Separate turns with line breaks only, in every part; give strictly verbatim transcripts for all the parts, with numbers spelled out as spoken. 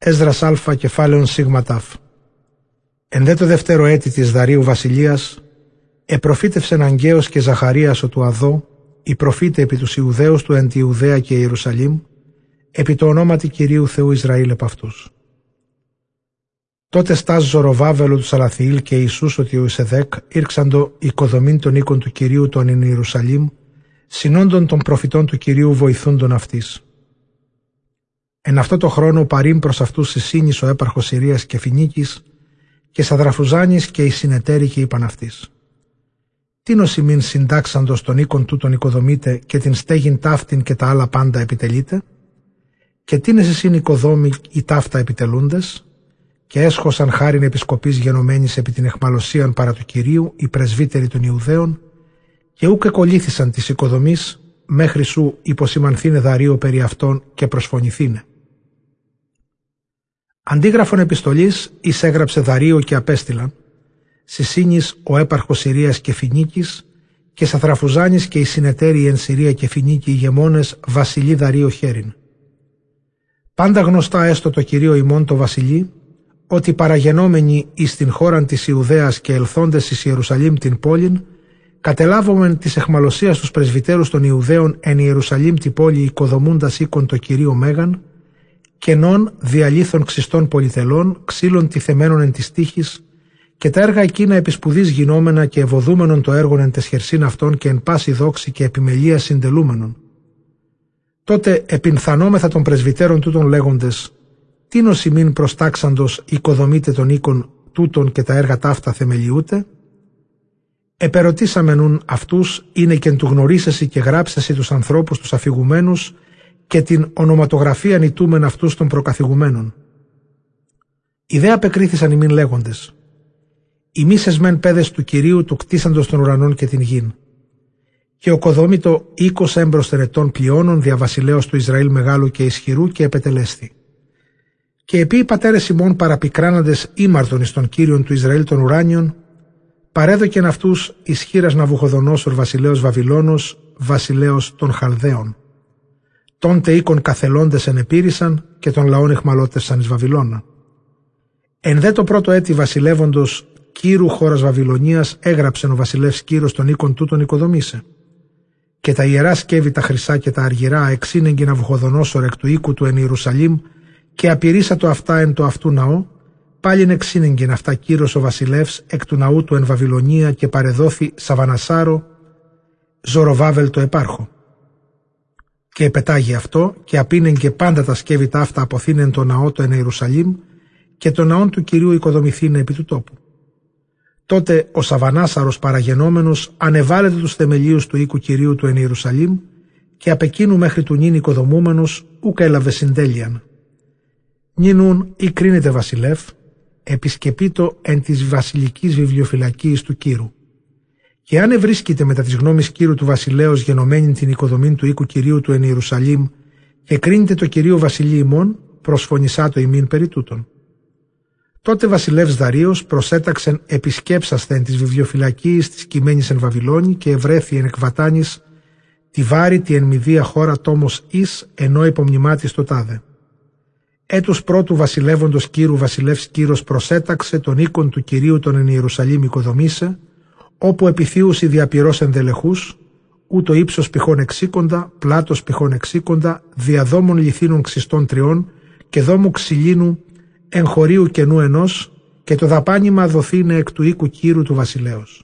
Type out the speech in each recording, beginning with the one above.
Έσδρας Α, κεφάλαιον σίγμα τάφ. Εν δε το δεύτερο έτη της Δαρίου βασιλείας, επροφήτευσεν Αγγαίος και Ζαχαρίας ο του Αδώ, οι προφήτε επί τους Ιουδαίους του εν τη Ιουδαία και Ιερουσαλήμ, επί το ονόματι Κυρίου Θεού Ισραήλ επ' αυτούς. Τότε στάς Ζωροβάβελο του Σαλαθιήλ και Ιησούς ότι ο Ισεδέκ ήρξαντο οικοδομήν των οίκων του Κυρίου των εν Ιερουσαλήμ, συνόντων των προφητών του Κυρίου βοηθούντων αυτής. Εν αυτό το χρόνο παρείμ προς αυτούς Σισίνης ο έπαρχος Συρίας και Φινίκης και Σαδραφουζάνης και οι συνεταίροι και είπαν αυτής. Τίνος ημίν συντάξαντος των οίκων τούτων οικοδομείτε και την στέγην ταύτην και τα άλλα πάντα επιτελείτε, και τίνες εσύν οικοδόμοι οι ταύτα επιτελούντες, και έσχωσαν χάριν επισκοπής γενομένης επί την εχμαλωσίαν παρά του Κυρίου οι πρεσβύτεροι των Ιουδαίων, και ούκ εκολύθησαν της οικοδομής μέχρι σου υποσημανθήνε Δαρείο περί αυτών και προσφωνηθήνε. Αντίγραφον επιστολής εισέγραψε Δαρείο και απέστειλαν Σισίνης ο έπαρχος Συρίας και Φινίκης και Σαθραφουζάνης και οι συνεταίροι εν Συρία και Φινίκη ηγεμόνες βασιλεί Δαρείο χέριν. Πάντα γνωστά έστω το Κυρίο ημών το βασιλεί, ότι παραγενόμενοι εις την χώραν της Ιουδαίας και ελθόντες εις Ιερουσαλήμ την πόλην, κατελάβομεν της εχμαλωσίας τους πρεσβυτέρους των Ιουδαίων εν Ιερουσαλήμ την πόλη οικοδομούντας οίκον το Κυρίο Μέγαν, κενών διαλύθων ξιστών πολυτελών, ξύλων τιθεμένων εν της τύχης, και τα έργα εκείνα επισπουδής γινόμενα και ευωδούμενον το έργον εν τεσχερσίν αυτών και εν πάση δόξη και επιμελία συντελούμενον. Τότε επινθανόμεθα των πρεσβυτέρων τούτων λέγοντες, τίνος ημίν προστάξαντος οικοδομείτε των οίκων τούτων και τα έργα ταύτα θεμελιούτε. Επερωτήσαμε νουν αυτούς, είναι και εν του γνωρίσεσαι και γράψεσαι τους ανθρώπους τους αφηγουμένους και την ονοματογραφία νητούμεν αυτούς των προκαθηγουμένων. Οι δε απεκρίθησαν ημίν λέγοντες, ημείς μεν παιδες του Κυρίου του κτίσαντος των ουρανών και την γην. Και οκοδόμητο οίκος έμπροσθεν ετών πλειώνων δια βασιλέως του Ισραήλ μεγάλου και ισχυρού και επετελέσθη. Και επί οι πατέρες ημών παραπικράναντες ήμαρτον εις των Κύριων του Ισραήλ των ουράνιων, παρέδοκεν αυτούς ισχύρας Ναβουχοδονόσορ βασιλέως Βαβυλώνος, βασιλέως των Χαλδαίων. Τόντε οίκων καθελώντες ενεπήρησαν και των λαών εχμαλώτευσαν εις Βαβυλώνα. Εν δε το πρώτο έτη βασιλεύοντος Κύρου χώρας Βαβυλωνίας έγραψεν ο βασιλεύς Κύρος των οίκων τούτων οικοδομήσε. Και τα ιερά σκεύη τα χρυσά και τα αργυρά εξήνεγγε Ναβουχοδονόσορ εκ του οίκου του εν Ιερουσαλήμ και απειρήσατο αυτά εν το αυτού ναό, πάλιν εξήνεγγεν αυτά Κύρος ο βασιλεύς εκ του ναού του εν Βαβυλωνία και παρεδόθη Σαβανασάρο Ζωροβάβελ το επάρχο. Και επετάγει αυτό και απίνεγγε πάντα τα σκεύη τα αυτά αποθήνεν το ναό του εν Ιερουσαλήμ και το ναόν του Κυρίου οικοδομηθήνε επί του τόπου. Τότε ο Σαβανάσαρος παραγενόμενος ανεβάλλεται τους θεμελίους του οίκου Κυρίου του εν Ιερουσαλήμ και απ' εκείνου μέχρι του νυν οικοδομούμενος ούκ έλαβε συντέλειαν. Νινούν ή κρίνεται βασιλεύ, επισκεπείτο εν της βασιλικής βιβλιοφυλακής του Κύρου. Και αν ευρίσκεται μετά της γνώμης Κύρου του βασιλέως γενομένην την οικοδομήν του οίκου Κυρίου του εν Ιερουσαλήμ και κρίνεται το Κυρίο βασιλεί ημών, προσφωνησά το ημίν περί τούτων. Τότε βασιλεύς Δαρείος προσέταξεν επισκέψαστε εν της βιβλιοφυλακής της κειμένης εν Βαβυλώνη και ευρέθη εν εκβατάνης τη βάρη τη εν μηδία χώρα τόμος εις ενώ υπομνημάτης το τάδε. Έτους πρώτου βασιλεύοντος Κύρου βασιλεύς Κύρος προσέταξε τον οίκον του Κυρίου των εν Ιερουσαλήμ οικοδομήσε, όπου επιθύουσι διαπυρός ενδελεχούς, ούτω ύψος πηχών εξήκοντα, πλάτος πηχών εξήκοντα, διαδόμων λιθίνων ξιστών τριών και δόμου ξυλίνου εγχωρίου κενού ενός, και το δαπάνημα δοθήνε εκ του οίκου Κύρου του βασιλέως.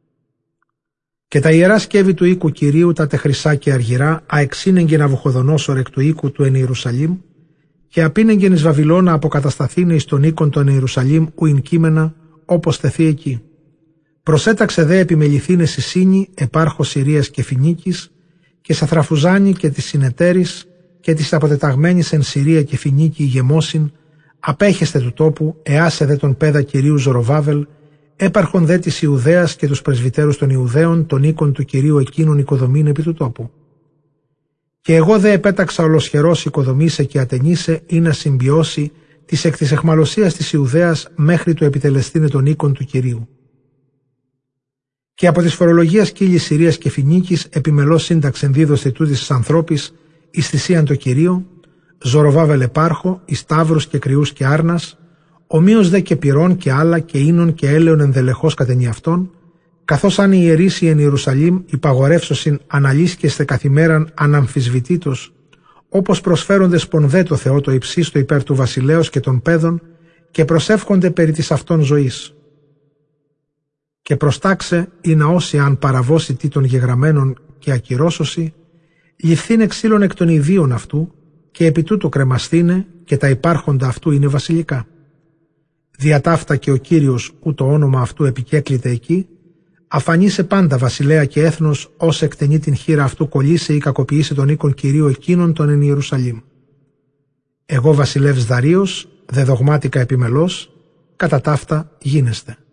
Και τα ιερά σκεύη του οίκου Κυρίου τα τεχρυσά και αργυρά αεξήνεγγε Ναβουχοδονόσορ εκ του οίκου του εν Ιερουσαλήμ και απίνεγγεν εις Βαβυλώνα αποκατασταθήνε εις τον οίκον των Ιερουσαλήμ ουειν κείμενα όπως θεθεί εκεί. Προσέταξε δε επιμεληθήνε Σισίνη επάρχος Συρίας και Φινίκης και Σαθραφουζάνη και της συνεταίρης και της αποτεταγμένης εν Συρία και Φινίκη ηγεμόσιν, απέχεστε του τόπου, εάσε δε τον πέδα Κυρίου Ζωροβάβελ, έπαρχον δε της Ιουδαίας και τους πρεσβυτέρους των Ιουδαίων, των οίκων του Κυρίου εκείνων οικοδομήν επί του τόπου. Και εγώ δε επέταξα ολοσχερός οικοδομήσε και ατενήσε ή να συμπιώσει της εκ της εχμαλωσίας της Ιουδαίας μέχρι του επιτελεστήνε των οίκων του Κυρίου. Και από της φορολογίας κύλης Συρίας και Φινίκης επιμελώς σύνταξεν δίδωστη τούτης της ανθρώπης εις θυσίαν το Κυρίο, Ζωροβάβελ επάρχο, εις Σταύρους και Κρυούς και Άρνας, ομοίως δε και Πυρών και άλλα και Ίνων και έλεον ενδελεχώς κατενή αυτών, καθώς αν οι ιερείς εν Ιερουσαλήμ υπαγορεύσωσιν αναλύσκεσθε καθημέραν αναμφισβητήτως, όπως προσφέρονται σπονδέ το Θεό το υψίστο υπέρ του βασιλέως και των παιδών και προσεύχονται περί της αυτών ζωής. Και προστάξε ή να όσοι αν παραβώσει τι των γεγραμμένων και ακυρώσωση, ληφθήνε ξύλων εκ των ιδίων αυτού και επί τούτο κρεμαστήνε και τα υπάρχοντα αυτού είναι βασιλικά. Δια ταύτα και ο Κύριος ού το όνομα αυτού επικέκληται εκεί, αφανίσε πάντα βασιλέα και έθνος ως εκτενεί την χείρα αυτού κολλήσε ή κακοποιήσει τον οίκον Κυρίου εκείνων των εν Ιερουσαλήμ. Εγώ βασιλεύς Δαρίος, δε δογμάτικα επιμελώς, κατά ταύτα γίνεστε.